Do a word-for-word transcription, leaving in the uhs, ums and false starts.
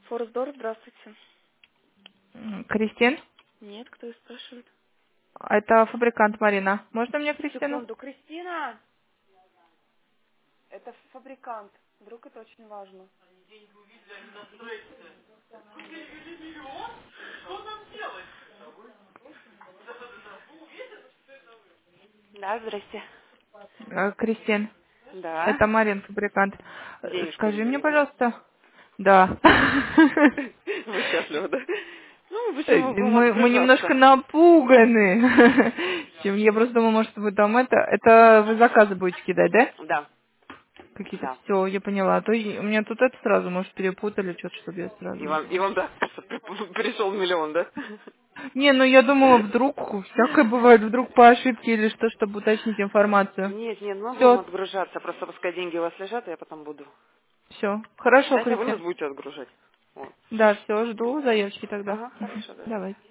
Форсдор, здравствуйте. М, Кристин? Нет, кто и спрашивает? Это фабрикант Марина. Можно мне Кристину? Секунду, Кристина! Это фабрикант. Вдруг это очень важно. Да, здрасте. Э, Кристин, Да. это Марин, фабрикант. Э, Денежки Скажи мне, заберите. пожалуйста. Да. Вы счастливы, да? Ну, Э, почему будем Мы, мы немножко отгружаться? напуганы. Чем я просто думала, может, вы там это... Это вы заказы будете кидать, да? Да, Какие-то. да. Все, я поняла. А то и- у меня тут это сразу, может, перепутали, что-то, чтобы я И сразу... вам, и вам да, пришел миллион, да? Не, ну я думала, вдруг, всякое бывает, вдруг по ошибке или что, чтобы уточнить информацию. Нет, нет, мы будем Все, отгружаться. Просто пускай деньги у вас лежат, а я потом буду все. Хорошо, считать, а вы нас Кристин. будете отгружать. Вот. Да, все, жду заявочки тогда. Ага, Мгм. хорошо, да. Давайте.